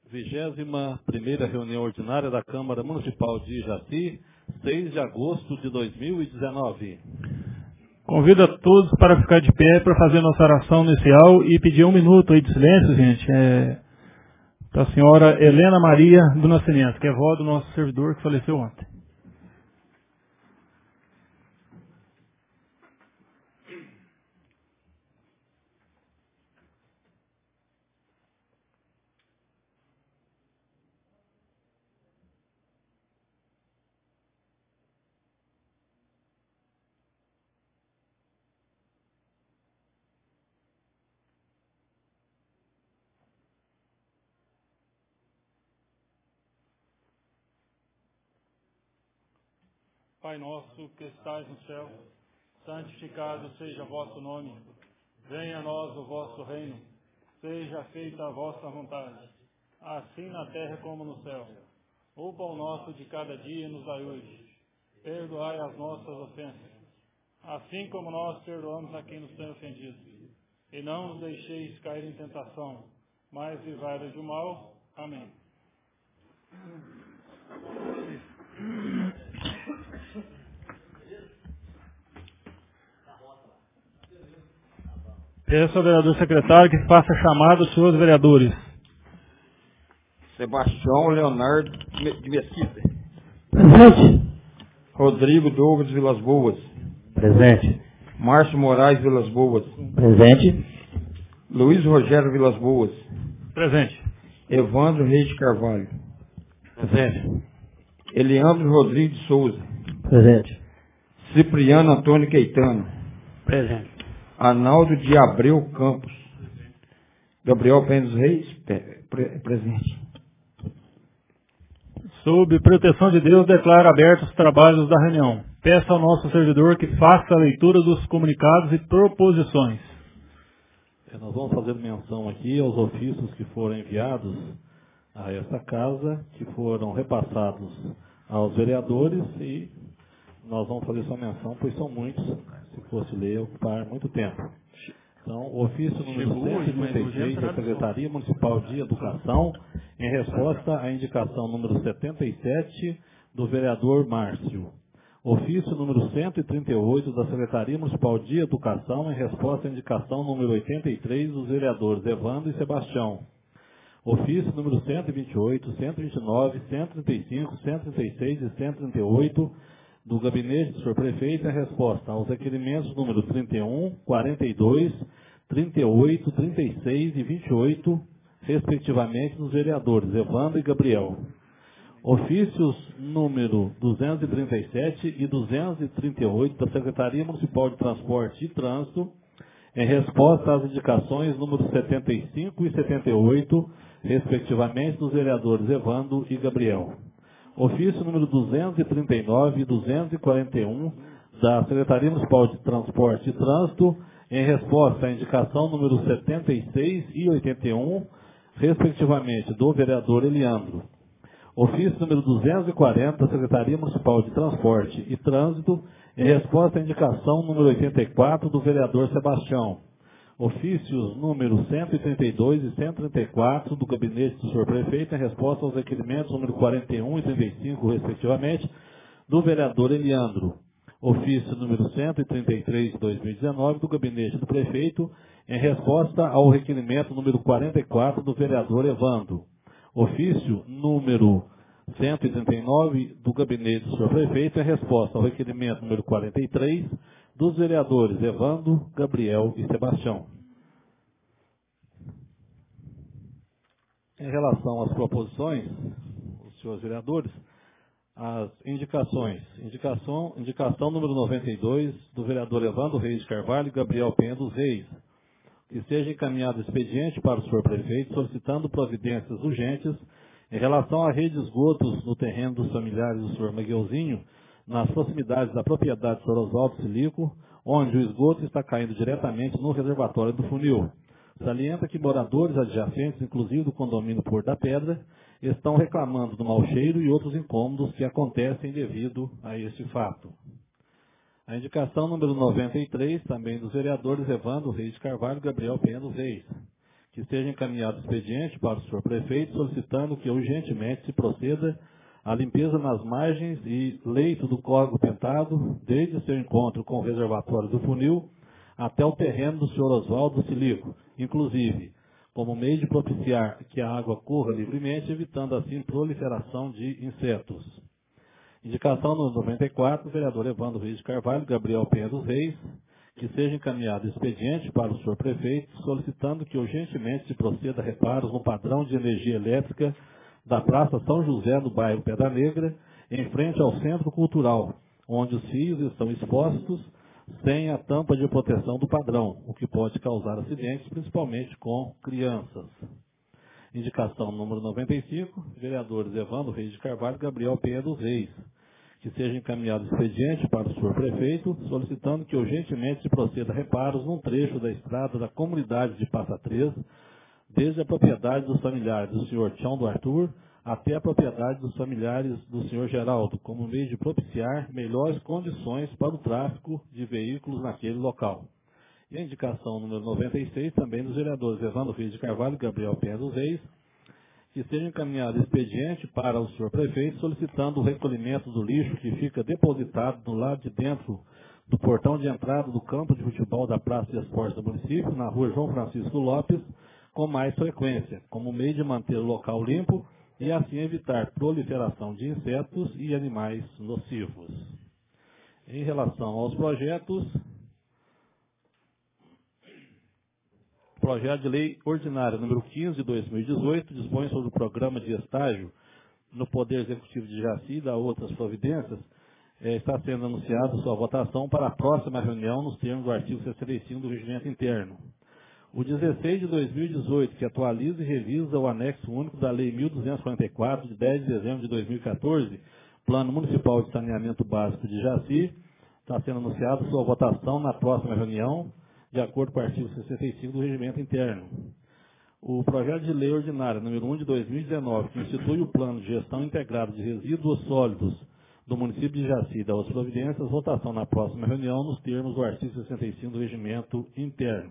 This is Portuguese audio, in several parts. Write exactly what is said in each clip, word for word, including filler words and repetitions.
vigésima primeira reunião ordinária da Câmara Municipal de Jaci, seis de agosto de dois mil e dezenove. Convido a todos para ficar de pé para fazer nossa oração inicial e pedir um minuto aí de silêncio, gente, é, para a senhora Helena Maria do Nascimento, que é vó do nosso servidor que faleceu ontem. Pai nosso que estais no céu, santificado seja o vosso nome. Venha a nós o vosso reino. Seja feita a vossa vontade, assim na terra como no céu. O pão nosso de cada dia nos dai hoje. Perdoai as nossas ofensas, assim como nós perdoamos a quem nos tem ofendido. E não nos deixeis cair em tentação, mas livrai-nos do mal. Amém. Peço ao vereador secretário que faça a chamada dos senhores vereadores. Sebastião Leonardo de Mesquita. Presente. Rodrigo Douglas Vilas Boas. Presente. Márcio Moraes Vilas Boas. Presente. Luiz Rogério Vilas Boas. Presente. Evandro Reis de Carvalho. Presente. Eliandro Rodrigues de Souza. Presente. Cipriano Antônio Queitano. Presente. Arnaldo de Abreu Campos. Gabriel Pena dos Reis, pre presente. Sob proteção de Deus, declaro abertos os trabalhos da reunião. Peço ao nosso servidor que faça a leitura dos comunicados e proposições. É, nós vamos fazer menção aqui aos ofícios que foram enviados a esta casa, que foram repassados aos vereadores e nós vamos fazer só menção, pois são muitos. Se fosse ler, ocupar muito tempo. Então, o ofício número cento e trinta e três da Secretaria Municipal de Educação, em resposta à indicação número setenta e sete do vereador Márcio. Ofício número cento e trinta e oito da Secretaria Municipal de Educação, em resposta à indicação número oitenta e três dos vereadores Evandro e Sebastião. Ofício número cento e vinte e oito, cento e vinte e nove, cento e trinta e cinco, cento e trinta e seis e cento e trinta e oito do Gabinete do senhor Prefeito em resposta aos requerimentos número trinta e um, quarenta e dois, trinta e oito, trinta e seis e vinte e oito, respectivamente, dos vereadores Evandro e Gabriel. Ofícios número duzentos e trinta e sete e duzentos e trinta e oito da Secretaria Municipal de Transporte e Trânsito, em resposta às indicações número setenta e cinco e setenta e oito, respectivamente, dos vereadores Evandro e Gabriel. Ofício número duzentos e trinta e nove e duzentos e quarenta e um da Secretaria Municipal de Transporte e Trânsito, em resposta à indicação número setenta e seis e oitenta e um, respectivamente, do vereador Eliandro. Ofício número duzentos e quarenta da Secretaria Municipal de Transporte e Trânsito, em resposta à indicação número oitenta e quatro do vereador Sebastião. Ofícios número cento e trinta e dois e cento e trinta e quatro do Gabinete do senhor Prefeito, em resposta aos requerimentos número quarenta e um e trinta e cinco, respectivamente, do vereador Eliandro. Ofício número cento e trinta e três de dois mil e dezenove do Gabinete do Prefeito, em resposta ao requerimento número quarenta e quatro do vereador Evandro. Ofício número cento e trinta e nove do Gabinete do senhor Prefeito, em resposta ao requerimento número quarenta e três dos vereadores Evandro, Gabriel e Sebastião. Em relação às proposições, os senhores vereadores, as indicações. Indicação, indicação número noventa e dois do vereador Evandro Reis de Carvalho e Gabriel Penha dos Reis. Que seja encaminhado expediente para o senhor Prefeito solicitando providências urgentes em relação à rede de esgotos no terreno dos familiares do senhor Maguelzinho, nas proximidades da propriedade Sr. Oswaldo Silico, onde o esgoto está caindo diretamente no reservatório do funil. Salienta que moradores adjacentes, inclusive do condomínio Porto da Pedra, estão reclamando do mau cheiro e outros incômodos que acontecem devido a este fato. A indicação número noventa e três, também dos vereadores Evandro Reis de Carvalho e Gabriel Penha dos Reis, que seja encaminhado expediente para o senhor prefeito, solicitando que urgentemente se proceda à limpeza nas margens e leito do córrego pintado, desde seu encontro com o reservatório do funil até o terreno do senhor Oswaldo Silico, inclusive como meio de propiciar que a água corra livremente, evitando assim proliferação de insetos. Indicação número noventa e quatro, vereador Evandro Reis de Carvalho, Gabriel Penha dos Reis, que seja encaminhado expediente para o senhor prefeito, solicitando que urgentemente se proceda a reparos no padrão de energia elétrica da Praça São José, no bairro Pedra Negra, em frente ao Centro Cultural, onde os fios estão expostos sem a tampa de proteção do padrão, o que pode causar acidentes, principalmente com crianças. Indicação número noventa e cinco, vereadores Evandro Reis de Carvalho, Gabriel Penha dos Reis, que seja encaminhado expediente para o senhor prefeito, solicitando que urgentemente se proceda a reparos num trecho da estrada da comunidade de Passa Três, desde a propriedade dos familiares do senhor Tião do Arthur até a propriedade dos familiares do senhor Geraldo, como meio de propiciar melhores condições para o tráfego de veículos naquele local. E a indicação número noventa e seis, também dos vereadores Evandro Reis de Carvalho e Gabriel Penha dos Reis, que seja encaminhado expediente para o senhor prefeito, solicitando o recolhimento do lixo que fica depositado do lado de dentro do portão de entrada do campo de futebol da Praça de Esportes do município, na rua João Francisco Lopes, com mais frequência, como meio de manter o local limpo e assim evitar proliferação de insetos e animais nocivos. Em relação aos projetos, o projeto de lei ordinária número quinze de dois mil e dezoito dispõe sobre o programa de estágio no Poder Executivo de Jaci e da outras providências. É, está sendo anunciada sua votação para a próxima reunião nos termos do artigo sessenta e cinco do Regimento Interno. O dezesseis de dois mil e dezoito, que atualiza e revisa o anexo único da Lei mil duzentos e quarenta e quatro, de dez de dezembro de dois mil e quatorze, Plano Municipal de Saneamento Básico de Jaci, está sendo anunciada sua votação na próxima reunião, de acordo com o artigo sessenta e cinco do Regimento Interno. O projeto de lei ordinária número um de dois mil e dezenove, que institui o Plano de Gestão Integrado de Resíduos Sólidos do município de Jaci e das outras providências, votação na próxima reunião nos termos do artigo sessenta e cinco do Regimento Interno.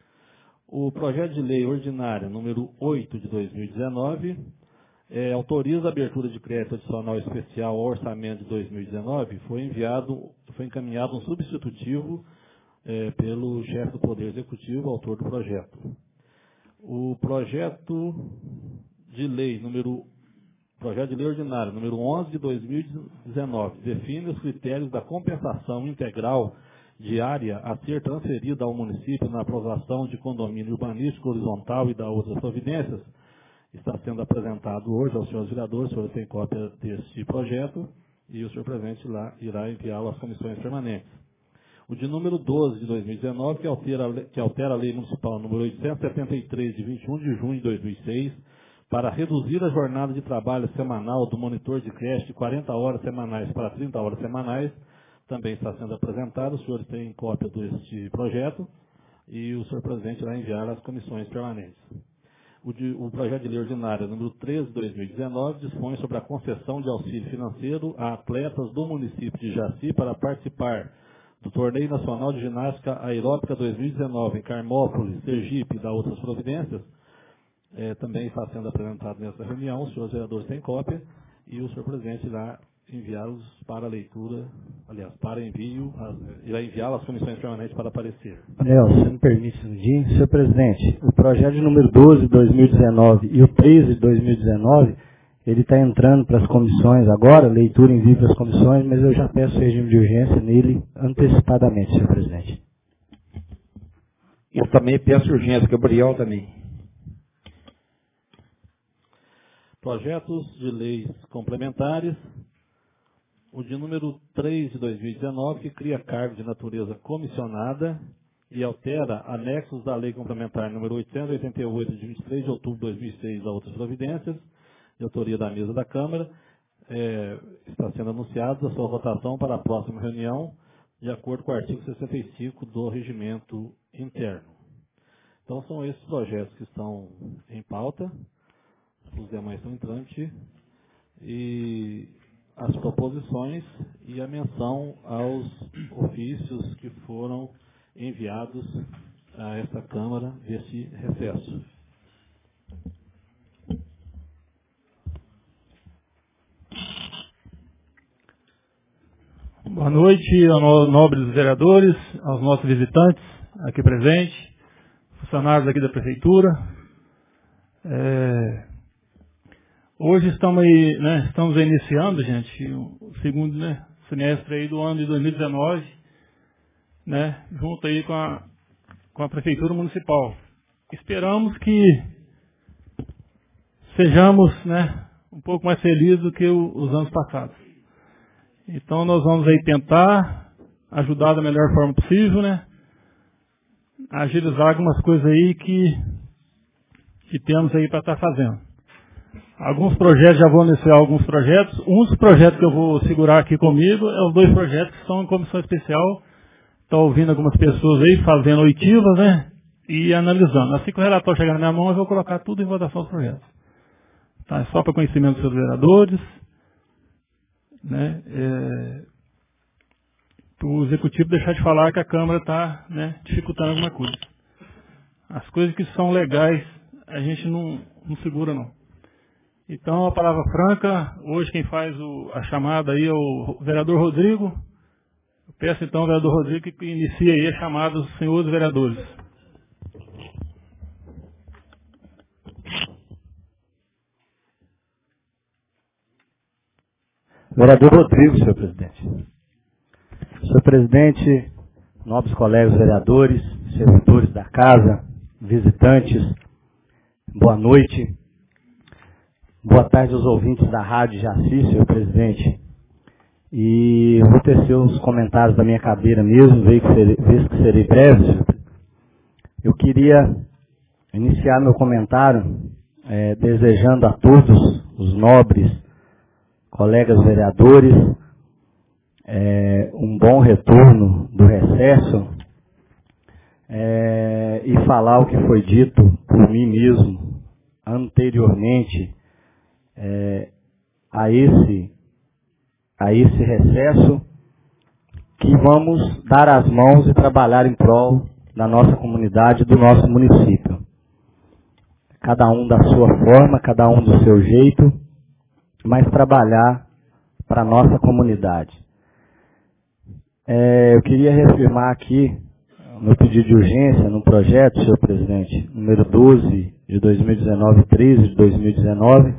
O projeto de lei ordinária número oito de dois mil e dezenove é, autoriza a abertura de crédito adicional especial ao orçamento de dois mil e dezenove, foi enviado, foi encaminhado um substitutivo é, pelo chefe do Poder Executivo, autor do projeto. O projeto de lei número projeto de lei ordinário número onze de dois mil e dezenove define os critérios da compensação integral de área a ser transferida ao município na aprovação de condomínio urbanístico horizontal e da outras providências. Está sendo apresentado hoje aos senhores vereadores, o senhor tem cópia deste projeto e o senhor presidente lá irá enviá-lo às comissões permanentes. O de número doze de dois mil e dezenove, que altera, que altera a Lei Municipal número oitocentos e setenta e três, de vinte e um de junho de dois mil e seis, para reduzir a jornada de trabalho semanal do monitor de creche de quarenta horas semanais para trinta horas semanais, também está sendo apresentado. Os senhores têm cópia deste projeto e o senhor presidente vai enviar às comissões permanentes. O, de, o projeto de lei ordinária número treze de dois mil e dezenove dispõe sobre a concessão de auxílio financeiro a atletas do município de Jaci para participar do Torneio Nacional de Ginástica Aeróbica dois mil e dezenove em Carmópolis, Sergipe e da outras providências. É, também está sendo apresentado nessa reunião. Os senhores vereadores têm cópia e o senhor presidente irá enviá-los para leitura, aliás, para envio, irá enviá-los às comissões permanentes para aparecer. Anel, se me permite um dia, senhor presidente, o projeto de número doze de dois mil e dezenove e o treze de dois mil e dezenove, ele está entrando para as comissões agora, leitura envio para as comissões, mas eu já peço regime de urgência nele antecipadamente, senhor presidente. Eu também peço urgência, Gabriel também. Projetos de leis complementares. O de número três de dois mil e dezenove, que cria cargo de natureza comissionada e altera anexos da Lei Complementar número oitocentos e oitenta e oito, de vinte e três de outubro de dois mil e seis, a outras providências, de autoria da mesa da Câmara. É, está sendo anunciada a sua votação para a próxima reunião, de acordo com o artigo sessenta e cinco do Regimento Interno. Então, são esses projetos que estão em pauta, os demais estão em trâmite, e as proposições e a menção aos ofícios que foram enviados a esta Câmara deste recesso. Boa noite aos nobres vereadores, aos nossos visitantes aqui presentes, funcionários aqui da Prefeitura. É, hoje estamos aí, né, estamos iniciando, gente, o segundo, né, semestre aí do ano de dois mil e dezenove, né, junto aí com a, com a Prefeitura Municipal. Esperamos que sejamos, né, um pouco mais felizes do que o, os anos passados. Então nós vamos aí tentar ajudar da melhor forma possível, né? Agilizar algumas coisas aí que, que temos aí para estar fazendo. Alguns projetos, já vou anunciar alguns projetos. Um dos projetos que eu vou segurar aqui comigo é os dois projetos que estão em comissão especial. Estou ouvindo algumas pessoas aí fazendo oitivas, né? E analisando. Assim que o relatório chegar na minha mão, eu vou colocar tudo em votação dos projetos. Tá? É só para conhecimento dos seus vereadores. Né, é, o executivo deixar de falar que a Câmara está, né, dificultando alguma coisa. As coisas que são legais a gente não, não segura não. Então a palavra franca, hoje quem faz o, a chamada aí é o vereador Rodrigo. Eu peço então ao vereador Rodrigo que inicie aí a chamada dos senhores vereadores. Vereador Rodrigo, senhor presidente. Senhor presidente, nobres colegas vereadores, servidores da casa, visitantes, boa noite. Boa tarde aos ouvintes da Rádio Jaci, senhor presidente. E vou tecer os comentários da minha cadeira mesmo, vejo que serei, vejo que serei breve, senhor presidente. Eu queria iniciar meu comentário é, desejando a todos os nobres colegas vereadores, é, um bom retorno do recesso é, e falar o que foi dito por mim mesmo anteriormente é, a, esse, a esse recesso, que vamos dar as mãos e trabalhar em prol da nossa comunidade, do nosso município. Cada um da sua forma, cada um do seu jeito, mas trabalhar para a nossa comunidade. É, eu queria reafirmar aqui, no pedido de urgência, no projeto, senhor presidente, número doze de dois mil e dezenove, treze de dois mil e dezenove,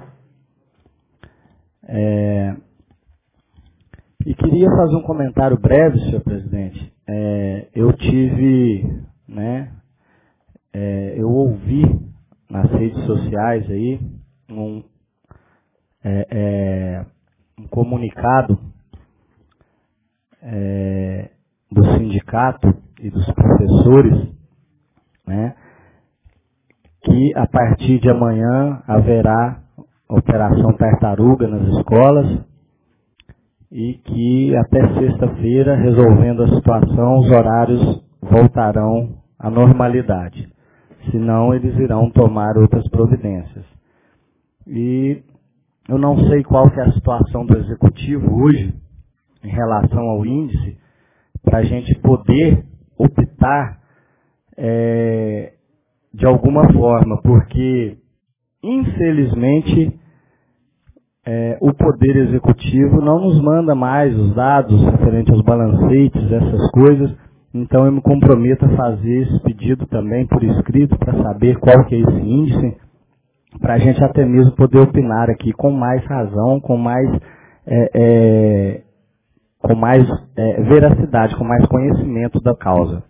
é, e queria fazer um comentário breve, senhor presidente. É, eu tive, né, é, eu ouvi nas redes sociais aí, um É, é, um comunicado é, do sindicato e dos professores, né, que a partir de amanhã haverá operação tartaruga nas escolas e que até sexta-feira, resolvendo a situação, os horários voltarão à normalidade. Senão, eles irão tomar outras providências. E eu não sei qual que é a situação do Executivo hoje, em relação ao índice, para a gente poder optar é, de alguma forma, porque, infelizmente, é, o Poder Executivo não nos manda mais os dados referentes aos balancetes, essas coisas, então eu me comprometo a fazer esse pedido também por escrito, para saber qual que é esse índice, para a gente até mesmo poder opinar aqui com mais razão, com mais, é, é, com mais é, veracidade, com mais conhecimento da causa.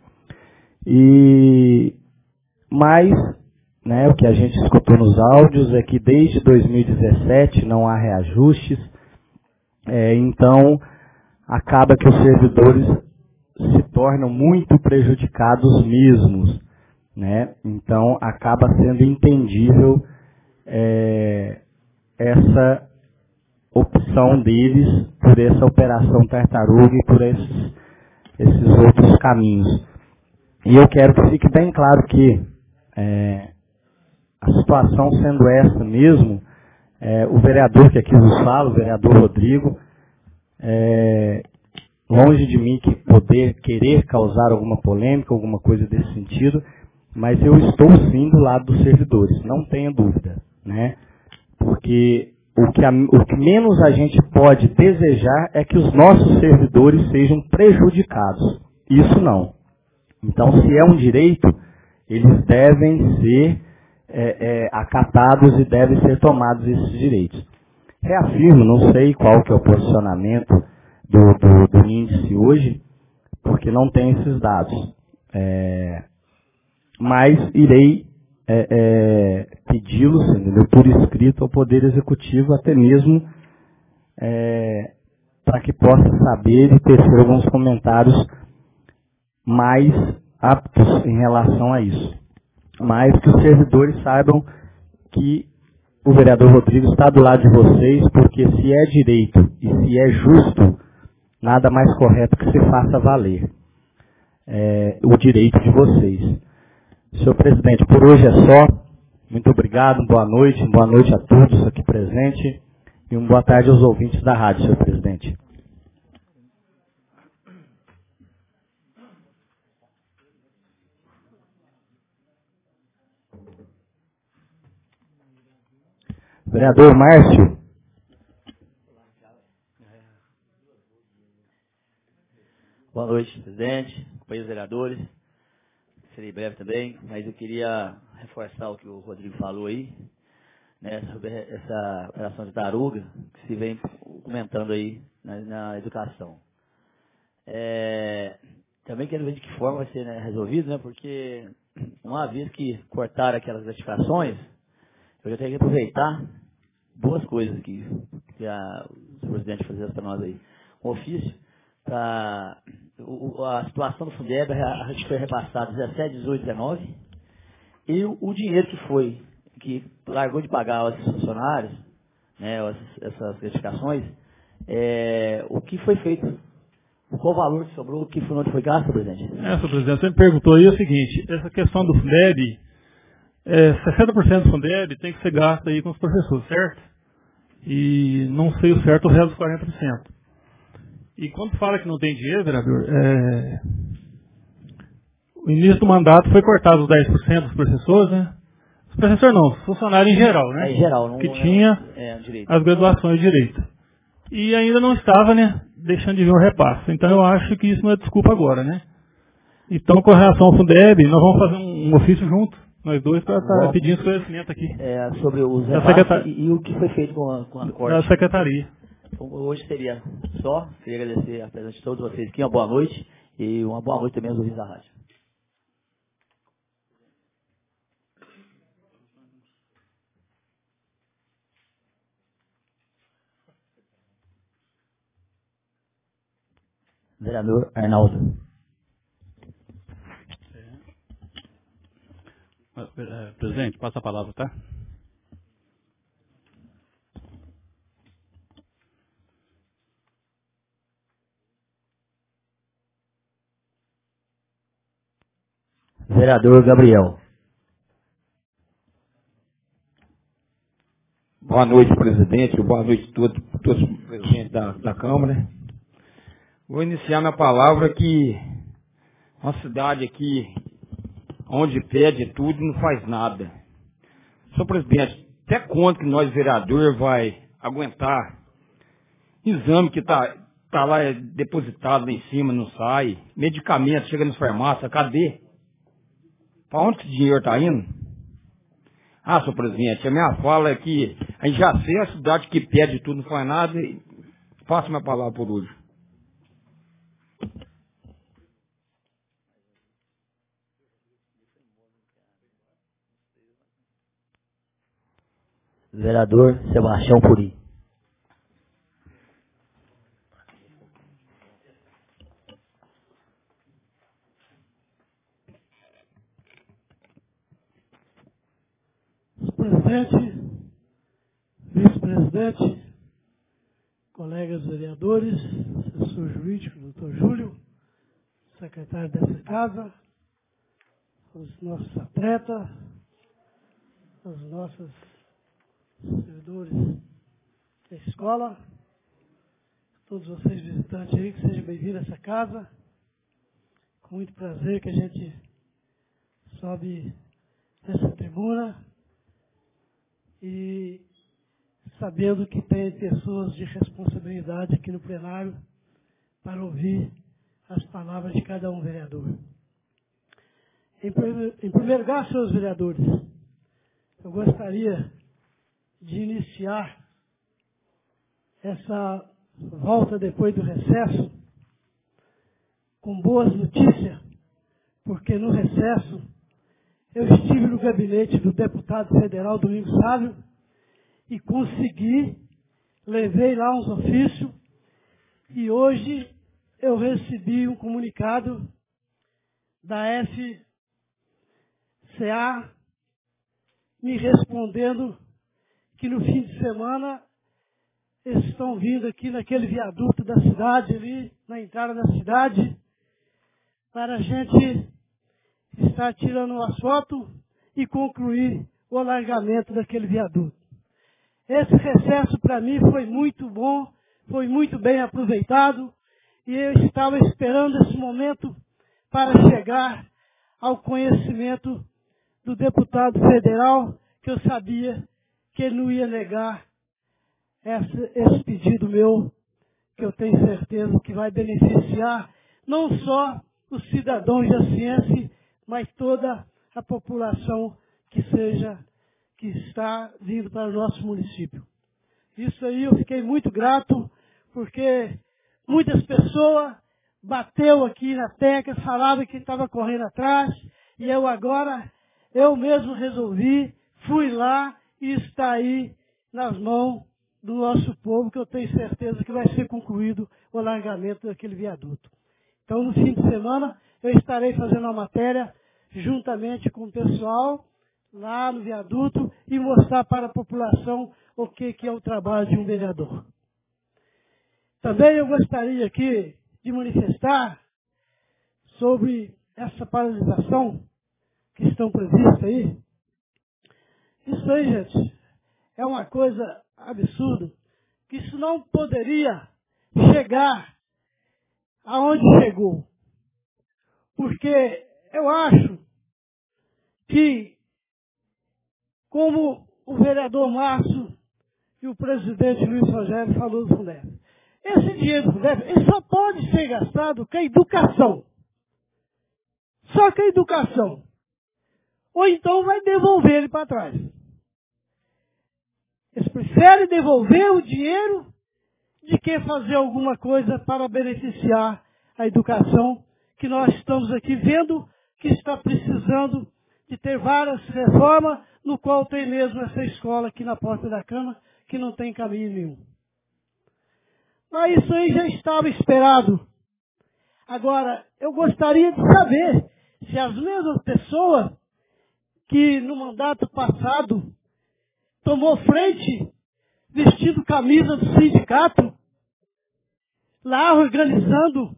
E, mas, né, o que a gente escutou nos áudios é que desde dois mil e dezessete não há reajustes, é, então acaba que os servidores se tornam muito prejudicados mesmos, né? Então acaba sendo entendível É, essa opção deles por essa operação tartaruga e por esses, esses outros caminhos. E eu quero que fique bem claro que é, a situação sendo essa mesmo, é, o vereador que aqui nos fala, o vereador Rodrigo, é, longe de mim que poder querer causar alguma polêmica, alguma coisa desse sentido, mas eu estou sim do lado dos servidores, não tenha dúvida, né? Porque o, que a, o que menos a gente pode desejar é que os nossos servidores sejam prejudicados. Isso não. Então, se é um direito, eles devem ser é, é, acatados e devem ser tomados esses direitos. Reafirmo, não sei qual que é o posicionamento do, do, do índice hoje, porque não tem esses dados. É, mas irei é, é, pedi-los, entendeu, por escrito ao Poder Executivo, até mesmo é, para que possa saber e tecer alguns comentários mais aptos em relação a isso. Mas que os servidores saibam que o vereador Rodrigo está do lado de vocês, porque se é direito e se é justo, nada mais correto que se faça valer é, o direito de vocês. Senhor presidente, por hoje é só. Muito obrigado, boa noite, boa noite a todos aqui presentes e uma boa tarde aos ouvintes da rádio, senhor presidente. Vereador Márcio. Boa noite, presidente, companheiros vereadores. Serei breve também, mas eu queria reforçar o que o Rodrigo falou aí, né, sobre essa operação de taruga que se vem comentando aí na, na educação. É, também quero ver de que forma vai ser, né, resolvido, né, porque uma vez que cortaram aquelas gratificações, eu já tenho que aproveitar duas coisas aqui, que a, o presidente fazia para nós aí. Um ofício para a situação do Fundeb, a gente foi repassado dezessete, dezoito, dezenove, e o, o dinheiro que foi, que largou de pagar os funcionários, né, essas, essas gratificações, é, o que foi feito, qual o valor que sobrou, o que foi, onde foi gasto, presidente? É, senhor presidente, você me perguntou aí o seguinte, essa questão do Fundeb, é, sessenta por cento do Fundeb tem que ser gasto aí com os professores, certo? E não sei o certo o resto dos quarenta por cento. E quando fala que não tem dinheiro, vereador, é, o início do mandato foi cortado os dez por cento dos professores, né? Os professores não, os funcionários em geral, né? É, em geral, não que é, tinha é, direito. as graduações de direito. E ainda não estava, né, deixando de vir o repasse. Então eu acho que isso não é desculpa agora, né? Então, com relação ao Fundeb, nós vamos fazer um, um ofício junto, nós dois, para estar pedindo esclarecimento aqui. É, sobre os Da repasses secretar... e, e o que foi feito com a, com a corte. Da secretaria. Então, hoje seria só. Queria agradecer a presença de todos vocês aqui. Uma boa noite e uma boa noite também aos ouvintes da rádio. Vereador Arnaldo. É, presidente, passa a palavra, tá? Vereador Gabriel. Boa noite, presidente. Boa noite a todos, todos os presidentes da, da Câmara. Vou iniciar minha palavra que uma cidade aqui, onde pede tudo, não faz nada. Senhor presidente, até quando que nós, vereador, vai aguentar exame que está tá lá é, depositado lá em cima, não sai, medicamento, chega nas farmácias, cadê? Para onde esse dinheiro está indo? Ah, senhor presidente, a minha fala é que a gente já sei a cidade que pede tudo, não faz nada, e faço minha palavra por hoje. Vereador Sebastião Puri. Presidente, vice-presidente, colegas vereadores, assessor jurídico, doutor Júlio, secretário dessa casa, os nossos atletas, os nossos servidores da escola, todos vocês visitantes aí, que sejam bem-vindos a essa casa. Com muito prazer que a gente sobe nessa tribuna e sabendo que tem pessoas de responsabilidade aqui no plenário para ouvir as palavras de cada um vereador. Em, em primeiro lugar, senhores vereadores, eu gostaria de iniciar essa volta depois do recesso com boas notícias, porque no recesso eu estive no gabinete do deputado federal Domingos Sávio e consegui, levei lá uns ofícios e hoje eu recebi um comunicado da F C A me respondendo que no fim de semana eles estão vindo aqui naquele viaduto da cidade, ali na entrada da cidade, para a gente estar tirando o asfalto e concluir o alargamento daquele viaduto. Esse recesso para mim foi muito bom, foi muito bem aproveitado e eu estava esperando esse momento para chegar ao conhecimento do deputado federal, que eu sabia que ele não ia negar esse, esse pedido meu, que eu tenho certeza que vai beneficiar não só os cidadãos jacienses, mas toda a população que seja, que está vindo para o nosso município. Isso aí eu fiquei muito grato, porque muitas pessoas bateu aqui na tecla, falavam que estava correndo atrás, e eu agora, eu mesmo resolvi, fui lá e está aí nas mãos do nosso povo, que eu tenho certeza que vai ser concluído o alargamento daquele viaduto. Então, no fim de semana, eu estarei fazendo uma matéria juntamente com o pessoal lá no viaduto e mostrar para a população o que, que é o trabalho de um vereador. Também eu gostaria aqui de manifestar sobre essa paralisação que estão previstas aí. Isso aí, gente, é uma coisa absurda, que isso não poderia chegar aonde chegou. Porque eu acho que, como o vereador Márcio e o presidente Luiz Rogério falou do Fundeb, esse dinheiro do Fundeb, ele só pode ser gastado com a educação. Só com a educação. Ou então vai devolver ele para trás. Eles preferem devolver o dinheiro de que fazer alguma coisa para beneficiar a educação, que nós estamos aqui vendo que está precisando de ter várias reformas, no qual tem mesmo essa escola aqui na Porta da Câmara, que não tem caminho nenhum. Mas isso aí já estava esperado. Agora, eu gostaria de saber se as mesmas pessoas que no mandato passado tomou frente, vestindo camisa do sindicato, lá organizando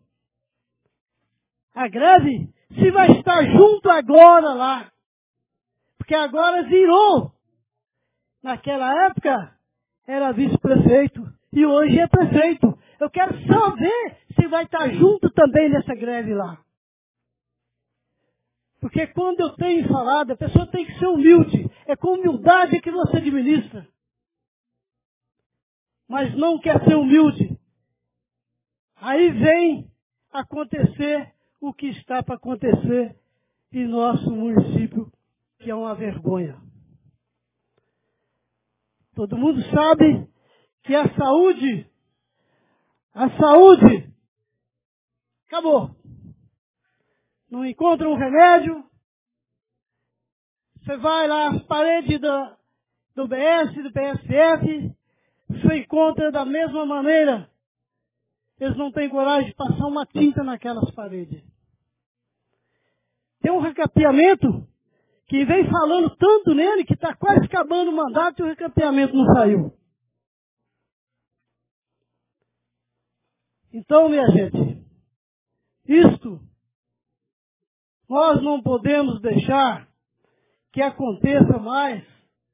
a greve, se vai estar junto agora lá. Porque agora virou. Naquela época era vice-prefeito e hoje é prefeito. Eu quero só ver se vai estar junto também nessa greve lá. Porque quando eu tenho falado, a pessoa tem que ser humilde. É com humildade que você administra. Mas não quer ser humilde. Aí vem acontecer o que está para acontecer em nosso município, que é uma vergonha. Todo mundo sabe que a saúde, a saúde, acabou. Não encontra um remédio, você vai lá às paredes do, do B S, do P S F, você encontra da mesma maneira. Eles não têm coragem de passar uma tinta naquelas paredes. Tem um recapeamento que vem falando tanto nele que está quase acabando o mandato e o recapeamento não saiu. Então, minha gente, isto nós não podemos deixar que aconteça mais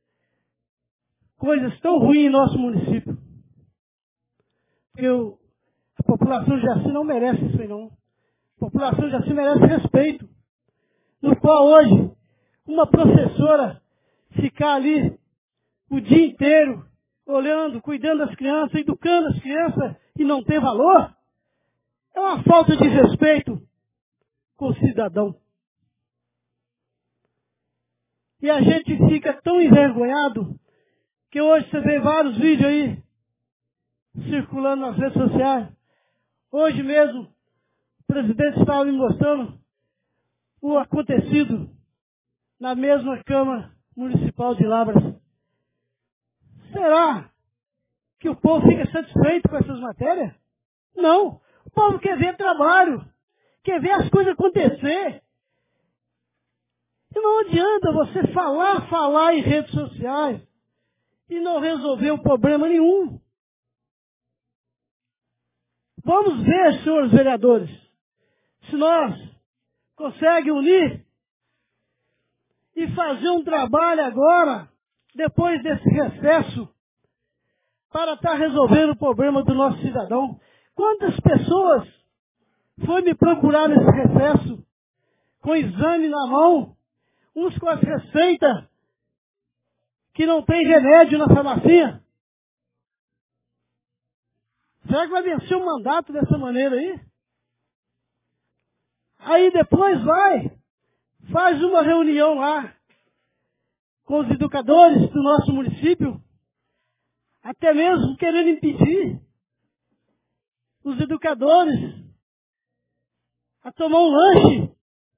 coisas tão ruins em nosso município. Porque eu, a população de Jaci não merece isso aí, não. A população de Jaci merece respeito. No qual hoje, uma professora ficar ali o dia inteiro olhando, cuidando das crianças, educando as crianças e não ter valor, é uma falta de respeito com o cidadão. E a gente fica tão envergonhado que hoje você vê vários vídeos aí circulando nas redes sociais. Hoje mesmo, o presidente estava me mostrando o acontecido na mesma Câmara Municipal de Lavras. Será que o povo fica satisfeito com essas matérias? Não. O povo quer ver trabalho, quer ver as coisas acontecer. E não adianta você falar, falar em redes sociais e não resolver o problema nenhum. Vamos ver, senhores vereadores, se nós conseguimos unir e fazer um trabalho agora, depois desse recesso, para estar resolvendo o problema do nosso cidadão. Quantas pessoas foi me procurar nesse recesso, com exame na mão, uns com as receitas, que não tem remédio na farmácia? Será que vai vencer o mandato dessa maneira aí? Aí depois vai, faz uma reunião lá, com os educadores do nosso município, até mesmo querendo impedir os educadores a tomar um lanche,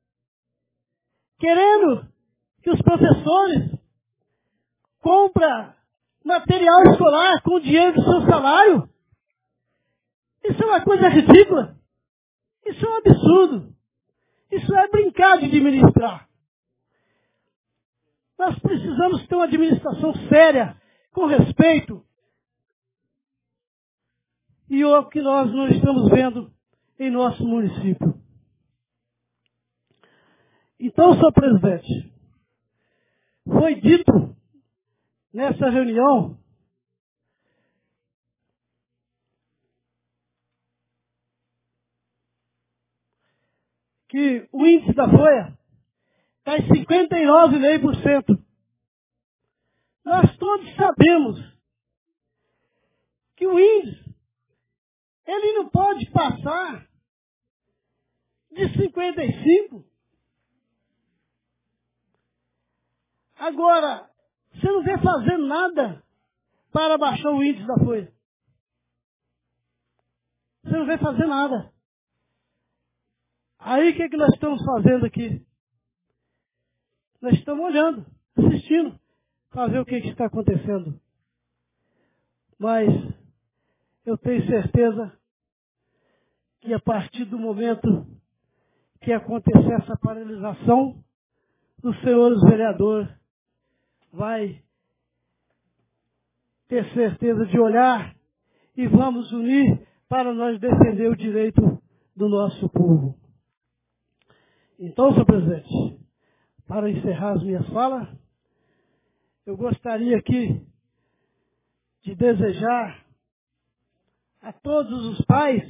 querendo que os professores comprem material escolar com o dinheiro do seu salário. Isso é uma coisa ridícula. Isso é um absurdo. Isso é brincar de administrar. Nós precisamos ter uma administração séria, com respeito. E o que nós não estamos vendo em nosso município. Então, senhor presidente, foi dito nessa reunião que o índice da folha está em cinquenta e nove vírgula cinco por cento. Nós todos sabemos que o índice, ele não pode passar de cinquenta e cinco. Agora, você não vê fazendo nada para baixar o índice da folha. Você não vê fazer nada. Aí o que, é que nós estamos fazendo aqui? Nós estamos olhando, assistindo, para ver o que, que está acontecendo. Mas eu tenho certeza que a partir do momento que acontecer essa paralisação, os senhores vereadores vai ter certeza de olhar e vamos unir para nós defender o direito do nosso povo. Então, senhor presidente, para encerrar as minhas falas, eu gostaria aqui de desejar a todos os pais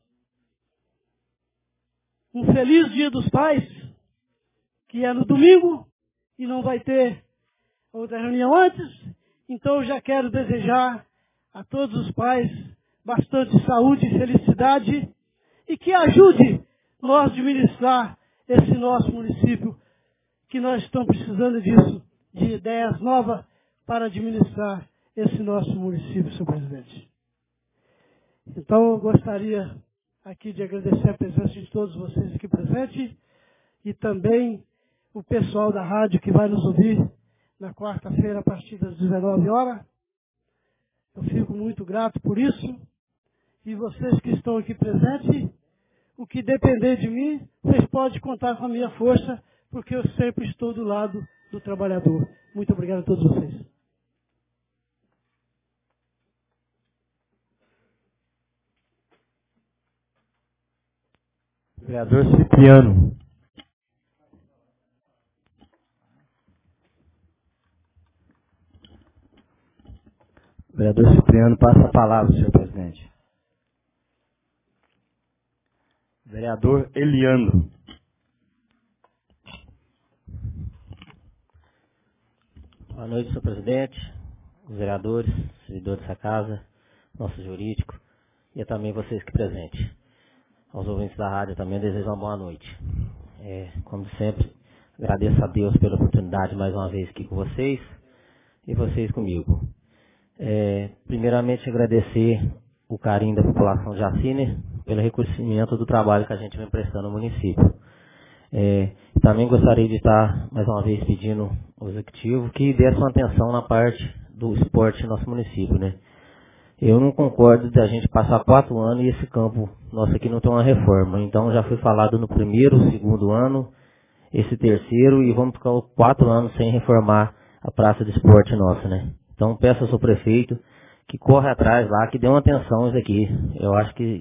um feliz Dia dos Pais, que é no domingo e não vai ter outra reunião antes. Então eu já quero desejar a todos os pais bastante saúde e felicidade e que ajude nós a administrar esse nosso município, que nós estamos precisando disso, de ideias novas para administrar esse nosso município, senhor presidente. Então eu gostaria aqui de agradecer a presença de todos vocês aqui presentes e também o pessoal da rádio que vai nos ouvir na quarta-feira a partir das dezenove horas. Eu fico muito grato por isso. E vocês que estão aqui presentes, o que depender de mim, vocês podem contar com a minha força, porque eu sempre estou do lado do trabalhador. Muito obrigado a todos vocês. Vereador Cipriano. Vereador Cipriano, passa a palavra, senhor presidente. Vereador Eliandro. Boa noite, senhor presidente. os vereadores, servidores dessa casa, nosso jurídico, e também vocês que presentes. Aos ouvintes da rádio também desejo uma boa noite. É, como sempre, agradeço a Deus pela oportunidade mais uma vez aqui com vocês e vocês comigo. É, primeiramente, agradecer o carinho da população de Jaci, né, pelo reconhecimento do trabalho que a gente vem prestando no município. É, também gostaria de estar, mais uma vez, pedindo ao Executivo que desse uma atenção na parte do esporte no nosso município, né. Eu não concordo de a gente passar quatro anos e esse campo nosso aqui não tem uma reforma. Então, já foi falado no primeiro, segundo ano, esse terceiro, e vamos ficar quatro anos sem reformar a praça de esporte nossa, né. Então, peço ao seu prefeito que corre atrás lá, que dê uma atenção a isso aqui. Eu acho que,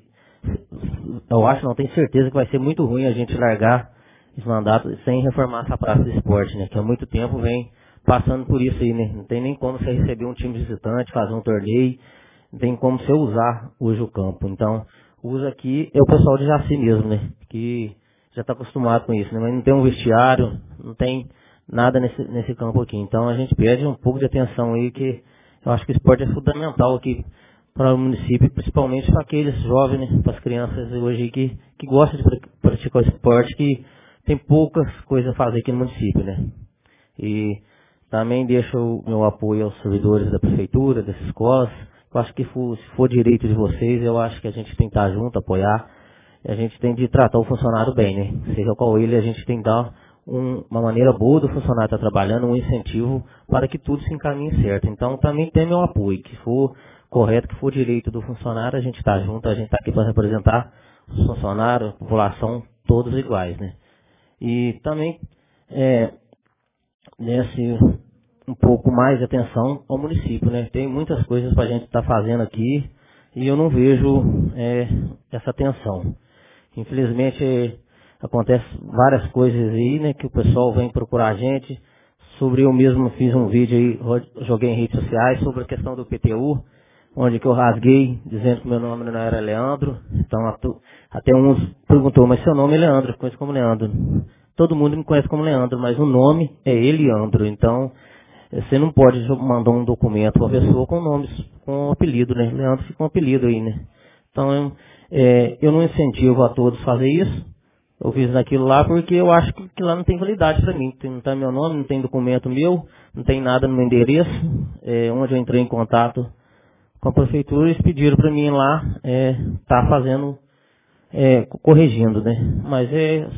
eu acho, não, tenho certeza que vai ser muito ruim a gente largar esse mandato sem reformar essa praça de esporte, né, que há muito tempo vem passando por isso aí, né. Não tem nem como você receber um time visitante, fazer um torneio, não tem como você usar hoje o campo. Então, usa aqui é o pessoal de Jaci mesmo, né, que já está acostumado com isso, né, mas não tem um vestiário, não tem nada nesse, nesse campo aqui. Então, a gente pede um pouco de atenção aí, que eu acho que o esporte é fundamental aqui para o município, principalmente para aqueles jovens, né, para as crianças hoje aí que, que gostam de praticar o esporte, que tem poucas coisas a fazer aqui no município, né. E também deixo o meu apoio aos servidores da prefeitura, das escolas. Eu acho que for, se for direito de vocês, eu acho que a gente tem que estar junto, apoiar. A gente tem de tratar o funcionário bem, né? Seja qual ele, a gente tem que dar um, uma maneira boa do funcionário estar trabalhando, um incentivo para que tudo se encaminhe certo. Então, também tem meu apoio. Que for correto, que for direito do funcionário, a gente está junto, a gente está aqui para representar os funcionários, a população, todos iguais, né? E também, é, nesse... um pouco mais de atenção ao município, né? Tem muitas coisas para a gente estar tá fazendo aqui e eu não vejo é, essa atenção. Infelizmente, é, acontece várias coisas aí, né? Que o pessoal vem procurar a gente. Sobre eu mesmo fiz um vídeo aí, joguei em redes sociais sobre a questão do P T U, onde que eu rasguei dizendo que meu nome não era Leandro. Então, até uns perguntou, mas seu nome é Leandro, eu conheço como Leandro. Todo mundo me conhece como Leandro, mas o nome é Eliandro. Então, você não pode mandar um documento para a pessoa com nomes, com um apelido, né? Leandro fica um apelido aí, né? Então, é, eu não incentivo a todos a fazer isso. Eu fiz naquilo lá porque eu acho que lá não tem validade para mim. Não tem meu nome, não tem documento meu, não tem nada no meu endereço. É, onde eu entrei em contato com a prefeitura, eles pediram para mim lá é, tá fazendo, é, corrigindo, né? Mas é,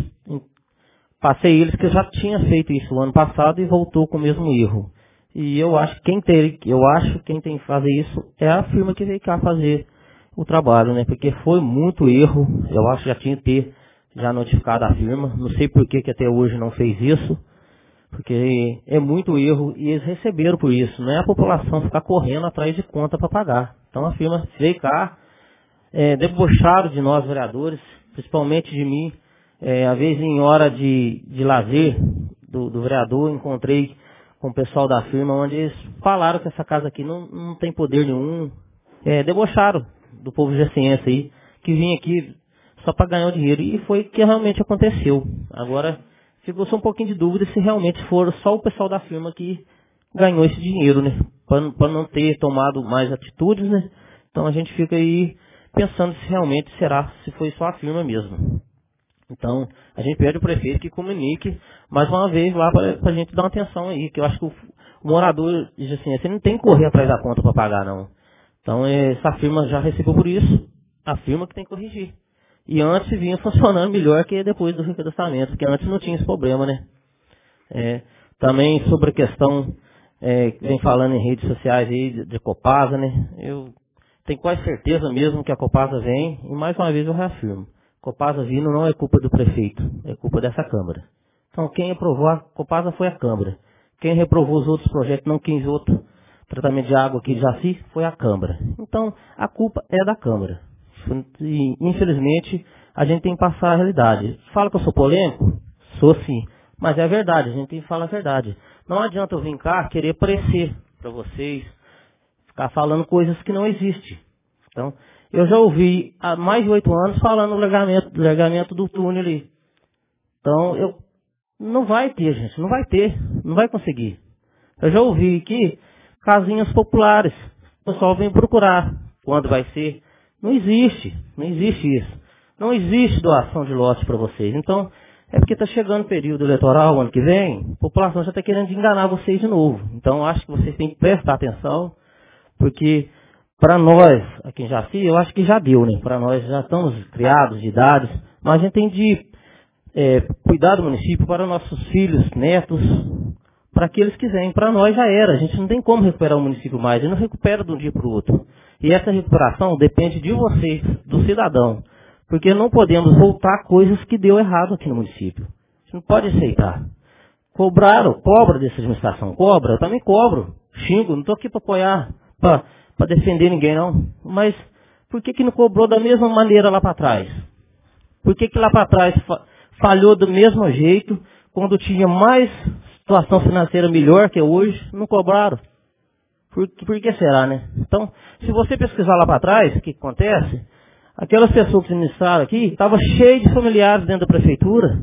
passei eles que eu já tinha feito isso o ano passado e voltou com o mesmo erro. E eu acho que quem tem, eu acho que quem tem que fazer isso é a firma que veio cá fazer o trabalho, né? Porque foi muito erro. Eu acho que já tinha que ter já notificado a firma. Não sei por que que até hoje não fez isso. Porque é muito erro e eles receberam por isso. Não é a população ficar correndo atrás de conta para pagar. Então a firma veio cá, é, debocharam de nós vereadores, principalmente de mim. É, às vezes em hora de, de lazer do, do vereador, encontrei com o pessoal da firma, onde eles falaram que essa casa aqui não, não tem poder nenhum. É, debocharam do povo jaciense aí, que vinha aqui só para ganhar o dinheiro. E foi o que realmente aconteceu. Agora, ficou só um pouquinho de dúvida se realmente for só o pessoal da firma que ganhou esse dinheiro, né? Para não ter tomado mais atitudes, né? Então a gente fica aí pensando se realmente será, se foi só a firma mesmo. Então, a gente pede ao prefeito que comunique mais uma vez lá para a gente dar uma atenção aí, que eu acho que o, o morador, assim, você não tem que correr atrás da conta para pagar, não. Então, essa firma já recebeu por isso, a firma que tem que corrigir. E antes vinha funcionando melhor que depois do recadastramento, porque antes não tinha esse problema, né? É, também sobre a questão, é, que vem falando em redes sociais aí, de, de Copasa, né? Eu tenho quase certeza mesmo que a Copasa vem, e mais uma vez eu reafirmo. Copasa vindo não é culpa do prefeito, é culpa dessa Câmara. Então quem aprovou a Copasa foi a Câmara. Quem reprovou os outros projetos, não quis outro tratamento de água aqui de Jaci, foi a Câmara. Então a culpa é da Câmara. E infelizmente a gente tem que passar a realidade. Fala que eu sou polêmico? Sou sim. Mas é a verdade, a gente tem que falar a verdade. Não adianta eu vir cá querer parecer para vocês, ficar falando coisas que não existem. Então, eu já ouvi há mais de oito anos falando do largamento, largamento do túnel ali. Então, eu, não vai ter, gente, não vai ter, não vai conseguir. Eu já ouvi aqui casinhas populares. O pessoal vem procurar. Quando vai ser? Não existe. Não existe isso. Não existe doação de lote para vocês. Então, é porque está chegando o período eleitoral, ano que vem, a população já está querendo enganar vocês de novo. Então, acho que vocês têm que prestar atenção, porque para nós, aqui em Jaci, eu acho que já deu, né? Para nós já estamos criados de idades, mas a gente tem de é, cuidar do município para nossos filhos, netos, para aqueles que vêm. Para nós já era, a gente não tem como recuperar o município mais, a gente não recupera de um dia para o outro. E essa recuperação depende de vocês, do cidadão. Porque não podemos voltar coisas que deu errado aqui no município. A gente não pode aceitar. Cobraram, cobra dessa administração, cobra, eu também cobro, xingo, não estou aqui para apoiar, para defender ninguém não. Mas por que que não cobrou da mesma maneira lá para trás? Por que que lá para trás fa falhou do mesmo jeito, quando tinha mais situação financeira melhor que hoje, não cobraram? Por, por que será, né? Então, se você pesquisar lá para trás, o que, que acontece? Aquelas pessoas que administraram aqui, estavam cheias de familiares dentro da prefeitura.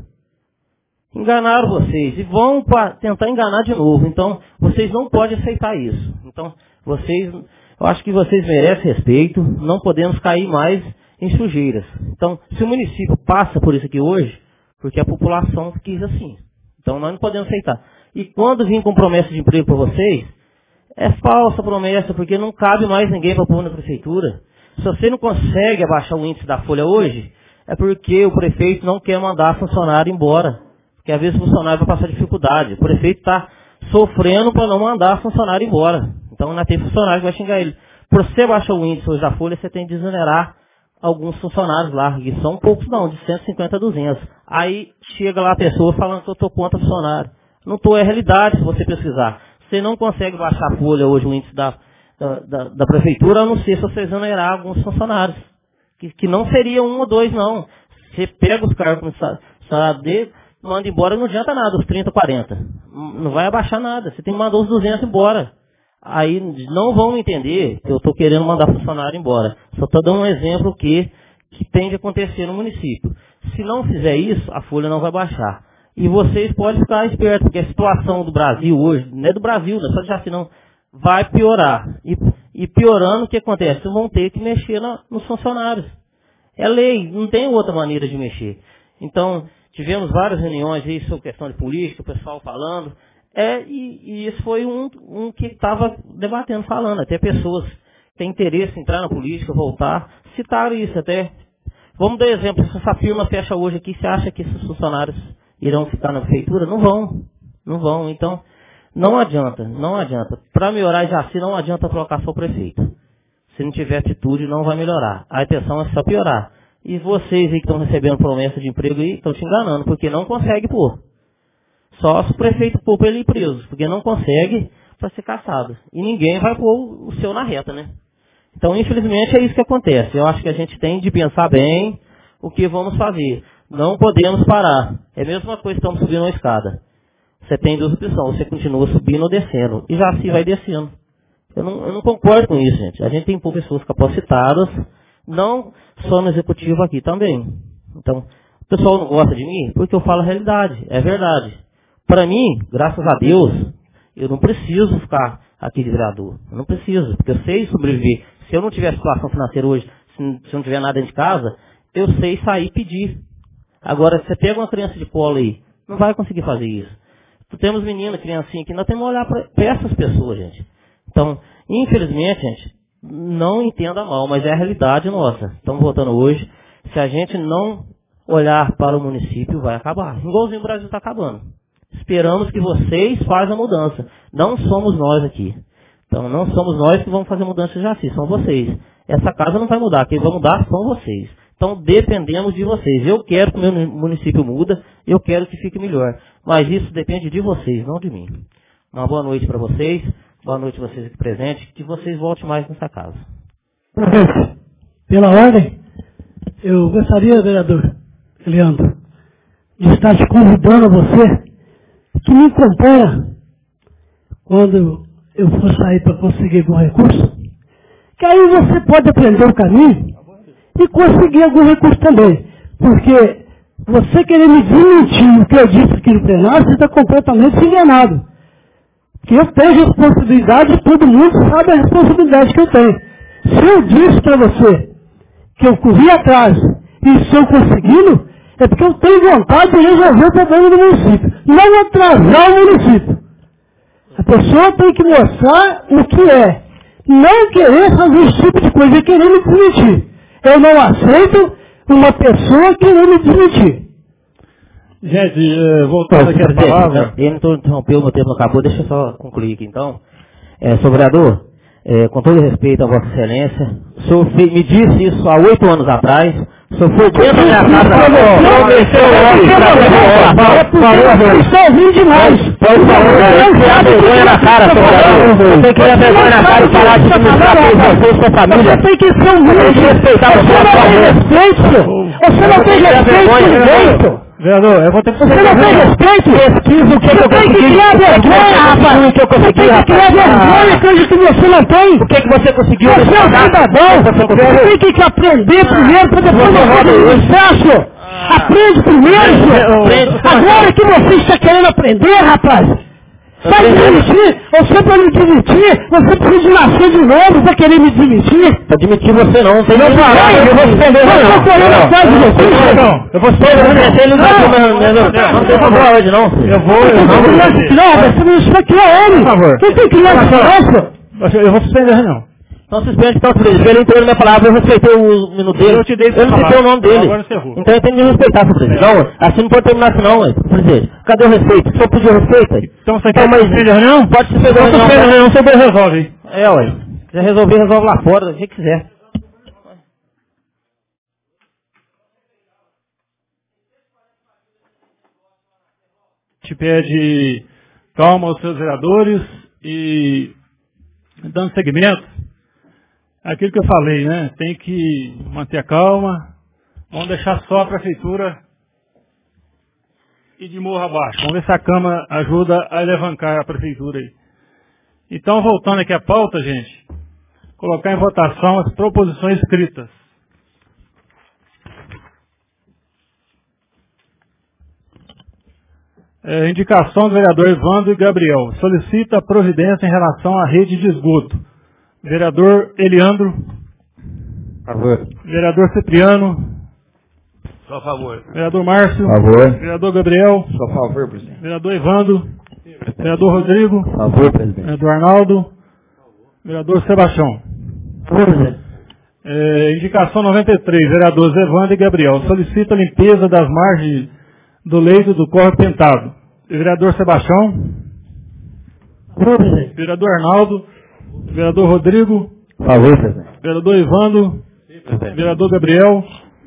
Enganaram vocês e vão pra tentar enganar de novo. Então, vocês não podem aceitar isso. Então, vocês, eu acho que vocês merecem respeito, não podemos cair mais em sujeiras. Então, se o município passa por isso aqui hoje, porque a população quis assim. Então, nós não podemos aceitar. E quando vir com promessa de emprego para vocês, é falsa promessa, porque não cabe mais ninguém para pôr na prefeitura. Se você não consegue abaixar o índice da folha hoje, é porque o prefeito não quer mandar funcionário embora. Porque às vezes o funcionário vai passar dificuldade. O prefeito está sofrendo para não mandar funcionário embora. Então não tem funcionário que vai xingar ele. Por você baixar o índice hoje da folha, você tem que desonerar alguns funcionários lá. E são poucos não, de cento e cinquenta a duzentos. Aí chega lá a pessoa falando que eu estou contra funcionário. Não estou, é realidade se você pesquisar. Você não consegue baixar a folha hoje, o índice da Da, da, da prefeitura, a não ser se você exonerar alguns funcionários. Que, que não seria um ou dois, não. Você pega os cargos com salário dele, manda embora, não adianta nada, os trinta, quarenta. Não vai abaixar nada. Você tem que mandar os duzentos embora. Aí não vão entender que eu estou querendo mandar funcionário embora. Só estou dando um exemplo que, que tem de acontecer no município. Se não fizer isso, a folha não vai baixar. E vocês podem ficar espertos, porque a situação do Brasil hoje, não é do Brasil, não é só de Jaci, não. Vai piorar. E, e piorando, o que acontece? Vocês vão ter que mexer na, nos funcionários. É lei, não tem outra maneira de mexer. Então, tivemos várias reuniões aí sobre questão de política, o pessoal falando. É, e, e isso foi um, um que estava debatendo, falando. Até pessoas que têm interesse em entrar na política, voltar, citaram isso até. Vamos dar exemplo, se essa firma fecha hoje aqui, você acha que esses funcionários irão ficar na prefeitura? Não vão. Não vão. Então, não adianta, não adianta. Para melhorar Jaci, não adianta trocar só o prefeito. Se não tiver atitude, não vai melhorar. A intenção é só piorar. E vocês aí que estão recebendo promessa de emprego aí, estão te enganando, porque não consegue pôr. Só se o prefeito pôr para ele ir preso, porque não consegue para ser caçado. E ninguém vai pôr o seu na reta, né? Então, infelizmente, é isso que acontece. Eu acho que a gente tem de pensar bem o que vamos fazer. Não podemos parar. É a mesma coisa que estamos subindo uma escada. Você tem duas opções, você continua subindo ou descendo. E já assim vai descendo. Eu não, eu não concordo com isso, gente. A gente tem poucas pessoas capacitadas, não só no executivo aqui também. Então, o pessoal não gosta de mim porque eu falo a realidade, é verdade. Para mim, graças a Deus, eu não preciso ficar aqui de vereador. Eu não preciso, porque eu sei sobreviver. Se eu não tiver situação financeira hoje, se eu não tiver nada dentro de casa, eu sei sair e pedir. Agora, se você pega uma criança de colo aí, não vai conseguir fazer isso. Temos menina, criancinha aqui, nós temos que olhar para essas pessoas, gente. Então, infelizmente, gente, não entenda mal, mas é a realidade nossa. Estamos voltando hoje. Se a gente não olhar para o município, vai acabar. Igualzinho o Brasil está acabando. Esperamos que vocês façam a mudança. Não somos nós aqui. Então, não somos nós que vamos fazer mudança já assim, são vocês. Essa casa não vai mudar, quem vai mudar são vocês. Então, dependemos de vocês. Eu quero que o meu município muda, eu quero que fique melhor. Mas isso depende de vocês, não de mim. Uma boa noite para vocês, boa noite a vocês aqui presentes, que vocês voltem mais nessa casa. Prefeito, pela ordem, eu gostaria, vereador Leandro, de estar te convidando a você que me acompanha quando eu for sair para conseguir algum recurso, que aí você pode aprender o caminho e conseguir algum recurso também. Porque você querer me desmentir o que eu disse aqui no plenário, você está completamente enganado. Que eu tenho responsabilidade, todo mundo sabe a responsabilidade que eu tenho. Se eu disse para você que eu corri atrás e estou conseguindo, é porque eu tenho vontade de resolver o problema do município. Não atrasar o município. A pessoa tem que mostrar o que é. Não querer fazer esse tipo de coisa e querer me desmentir. Eu não aceito uma pessoa querer me desmentir. Gente, voltando aqui a palavra. Ele não interrompeu, o meu tempo não acabou, deixa eu só concluir aqui então. É, senhor vereador, é, com todo respeito a Vossa Excelência, o senhor fez, me disse isso há oito anos atrás. O senhor foi dentro da minha casa. Vocês estão ouvindo demais. Pode falar. Você tem vergonha na cara, senhor vereador. Você tem que ter vergonha na cara e parar de administrar você e sua família. Você tem que ser humilde. Você não tem respeito. Você não tem respeito. Vereador, eu vou ter que... Você não tem respeito? Pesquisa o que eu consegui. Você tem que criar vergonha, rapaz. O que eu consegui, Você tem que criar vergonha, coisa que você não tem. O que você conseguiu? Você é um cidadão. Você tem que aprender primeiro para depois fazer o sucesso. Aprende primeiro, senhor. Agora que você está querendo aprender, rapaz. Vai me demitir? Você para me demitir, você precisa nascer de novo para querer me demitir? Para demitir você não, não tem nem nada. Eu vou suspender você. Eu estou correndo atrás de você. Não, eu vou suspender você. Não tem favor hoje, não. Eu vou, eu vou. Não, você não está aqui é ele. Por favor. Quem tem criança criança? Eu vou suspender a reunião. Então suspende, então, presidente. Ele entrou na minha palavra, eu respeitei o minuto dele. Eu te dei Eu não citei o nome dele. Agora você errou. Então eu tenho que me respeitar, senhor presidente. Não, assim não pode terminar assim não, ué. Presidente. Cadê o respeito? O senhor pediu respeito? Então você quer suspender a reunião? Pode suspender a reunião. Suspender a reunião, você resolve, hein? É, ué. Se quiser resolver, resolve lá fora, do jeito que quiser. Te pede calma aos seus vereadores e dando seguimento àquilo que eu falei, né? Tem que manter a calma, vamos deixar só a prefeitura e de morro abaixo. Vamos ver se a Câmara ajuda a elevancar a prefeitura aí. Então, voltando aqui à pauta, gente, colocar em votação as proposições escritas. É, indicação do vereador Evandro e Gabriel. Solicita providência em relação à rede de esgoto. Vereador Eliandro. Favor. Vereador Cipriano. Só a favor. Vereador Márcio. Favor. Vereador Gabriel. Só a favor, presidente. Vereador Evandro. Vereador Rodrigo. Favor, presidente. Vereador Arnaldo. Vereador Sebastião. Favor, presidente. É, indicação noventa e três. Vereadores Evandro e Gabriel. Solicita a limpeza das margens do leito do Córrego Pintado. Vereador Sebastião. Favor, presidente. Vereador Arnaldo. Vereador Rodrigo. Favor, presidente. Vereador Evandro. Vereador Gabriel.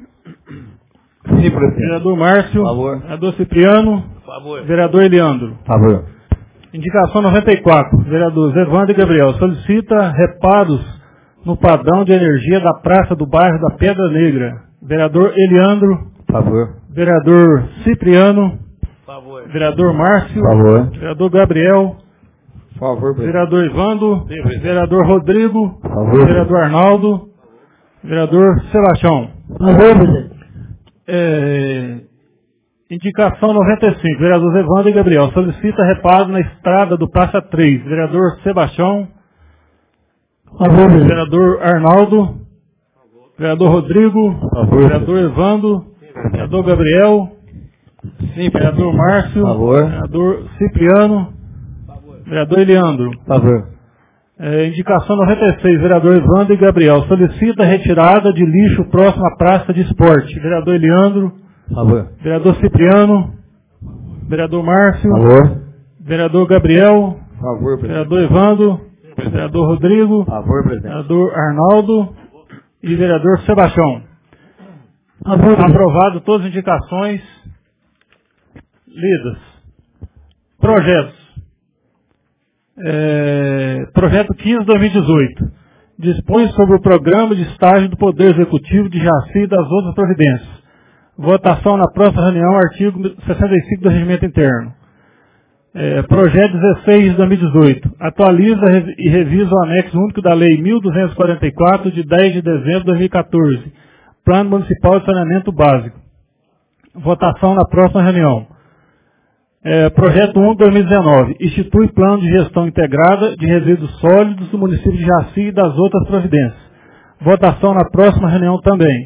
Sim, presidente. Vereador Márcio. Favor. Vereador Cipriano. Favor. Vereador Eliandro. Favor. Indicação noventa e quatro. Vereadores Evandro e Gabriel. Solicita reparos no padrão de energia da praça do bairro da Pedra Negra. Vereador Eliandro. Favor. Vereador Cipriano. Favor. Vereador Márcio. Favor. Vereador Gabriel. Favor, presidente. Vereador Evandro. Vereador Rodrigo. Favor. Vereador Arnaldo. Vereador Sebastião. Favor, presidente. É, indicação noventa e cinco. Vereador Evandro e Gabriel. Solicita reparo na estrada do Praça três. Vereador Sebastião. Favor, presidente. Vereador Arnaldo. Vereador Rodrigo. Favor. Vereador Evandro. Vereador Gabriel. Sim, Vereador Márcio. Favor. Vereador Cipriano. Vereador Eliandro. Favor. É, indicação noventa e seis. Vereador Evandro e Gabriel. Solicita retirada de lixo próximo à praça de esporte. Vereador Eliandro. Favor. Vereador Cipriano. Vereador Márcio. Favor. Vereador Gabriel. Favor, presidente. Vereador Evandro. Vereador Rodrigo. Favor, presidente. Vereador Arnaldo. E vereador Sebastião. Favor, presidente. Aprovado todas as indicações lidas. Projetos. É, projeto quinze de dois mil e dezoito. Dispõe sobre o programa de estágio do Poder Executivo de Jaci e das outras providências. Votação na próxima reunião, artigo sessenta e cinco do Regimento Interno. É, projeto dezesseis de dois mil e dezoito. Atualiza e revisa o anexo único da Lei mil duzentos e quarenta e quatro, de dez de dezembro de dois mil e quatorze. Plano Municipal de Saneamento Básico. Votação na próxima reunião. É, projeto um de dois mil e dezenove. Institui plano de gestão integrada de resíduos sólidos do município de Jaci e das outras providências. Votação na próxima reunião também.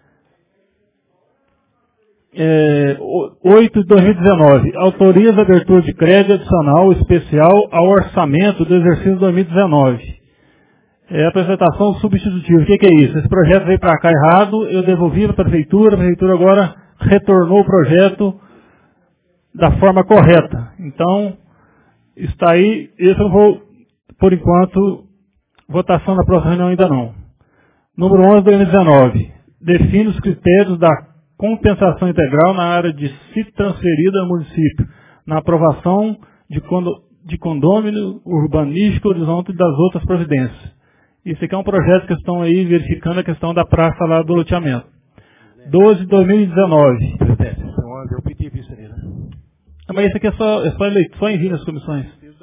É, oito de dois mil e dezenove. Autoriza a abertura de crédito adicional especial ao orçamento do exercício dois mil e dezenove. É, apresentação substitutiva. O que, que é isso? Esse projeto veio para cá errado, eu devolvi para a prefeitura, a prefeitura agora retornou o projeto da forma correta. Então, está aí, esse eu não vou, por enquanto, votação na próxima reunião ainda não. Número onze de dois mil e dezenove. Define os critérios da compensação integral na área de sítio transferida ao município, na aprovação de, condo, de condômino urbanístico horizonte das outras providências. Isso aqui é um projeto que estão aí verificando a questão da praça lá do loteamento. doze de dois mil e dezenove. Presidente, eu pedi isso ali, né? Mas isso aqui é só, é só, eleito, só envio nas comissões.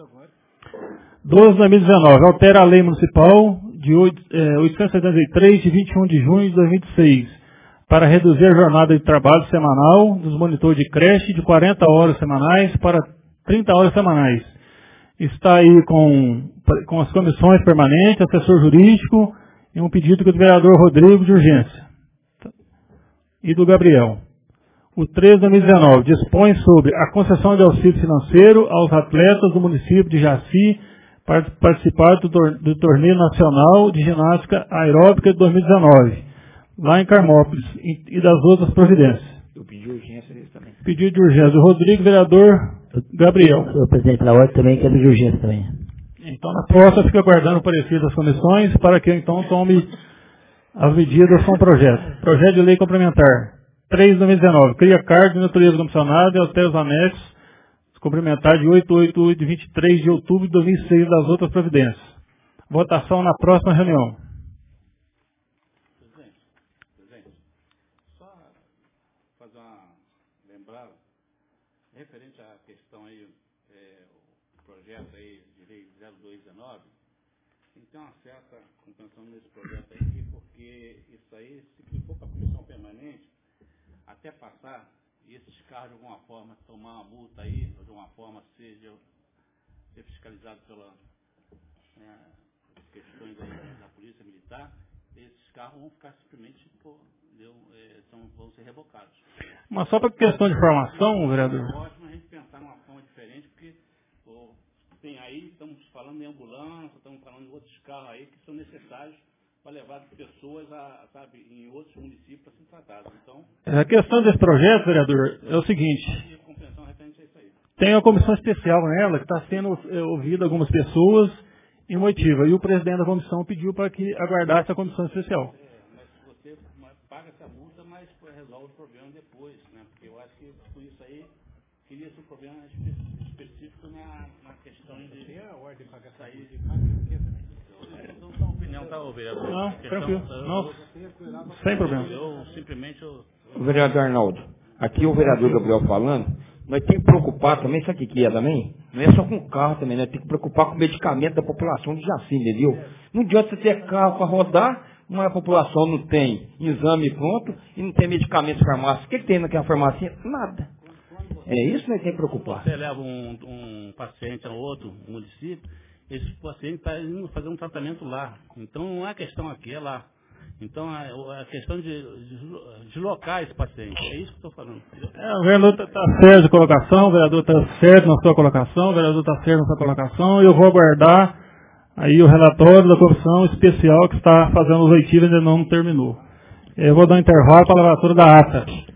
doze de dois mil e dezenove. Altera a lei municipal de oitocentos e setenta e três, de vinte e um de junho de dois mil e seis, para reduzir a jornada de trabalho semanal dos monitores de creche de quarenta horas semanais para trinta horas semanais. Está aí com, com as comissões permanentes, assessor jurídico e um pedido do vereador Rodrigo de urgência. E do Gabriel. O treze de dois mil e dezenove dispõe sobre a concessão de auxílio financeiro aos atletas do município de Jaci para participar do, tor do torneio nacional de ginástica aeróbica de dois mil e dezenove, lá em Carmópolis, e, e das outras providências. Eu pedi urgência nisso também. Pedido de urgência do Rodrigo, vereador Gabriel. Senhor presidente, na ordem também quero de urgência também. Então, na próxima, fica aguardando o parecer das comissões para que, então, tome as medidas com o projeto. Projeto de lei complementar. três de dois mil e dezenove. Cria cargo de natureza comissionada e altera os anexos complementares de oitocentos e oitenta e oito, de vinte e três de outubro de dois mil e seis das outras providências. Votação na próxima reunião. Presidente, presidente, só fazer uma lembrada referente à questão aí, é, o projeto aí de lei zero dois dezenove, tem que ter uma certa compreensão nesse projeto aqui, porque isso aí, se for para a comissão permanente, até passar, e esses carros de alguma forma tomar uma multa aí, ou de alguma forma seja ser fiscalizado pelas é, questões aí da polícia militar, esses carros vão ficar simplesmente, pô, deu, é, são, vão ser revocados. Mas só para questão de formação, vereador. É ótimo a gente pensar numa forma diferente, porque pô, tem aí, estamos falando em ambulância, estamos falando de outros carros aí que são necessários para levar as pessoas a, sabe, em outros municípios para serem tratadas. Então, a questão desse projeto, vereador, é o seguinte. Tem uma comissão especial nela que está sendo é, ouvida algumas pessoas em motiva. E o presidente da comissão pediu para que aguardasse a comissão especial. É, mas você paga essa multa, mas resolve o problema depois, né? Porque eu acho que com isso aí queria ser um problema específico na, na questão de ter a ordem para sair de Então, só opinião, tá, vereador? Não, questão, tranquilo. Eu, Não, sem problema. Eu simplesmente... Eu... O vereador Arnaldo, aqui o vereador Gabriel falando, nós temos que preocupar também, sabe o que é também? Não é só com carro também, nós temos que preocupar com o medicamento da população de Jaci, entendeu? Não adianta você ter carro para rodar, uma população não tem exame pronto e não tem medicamento de farmácia. O que, que tem naquela farmácia? Nada. É isso que nós temos que preocupar. Você leva um, um paciente a outro município, esse paciente está indo fazer um tratamento lá. Então não é questão aqui, é lá. Então a, a questão de, de deslocar esse paciente, é isso que eu estou falando. É, o vereador está tá certo de colocação, o vereador está certo na sua colocação, o vereador está certo na sua colocação, e eu vou aguardar aí o relatório da comissão especial que está fazendo os oitivos e ainda não terminou. Eu vou dar um intervalo para a lavatura da ata.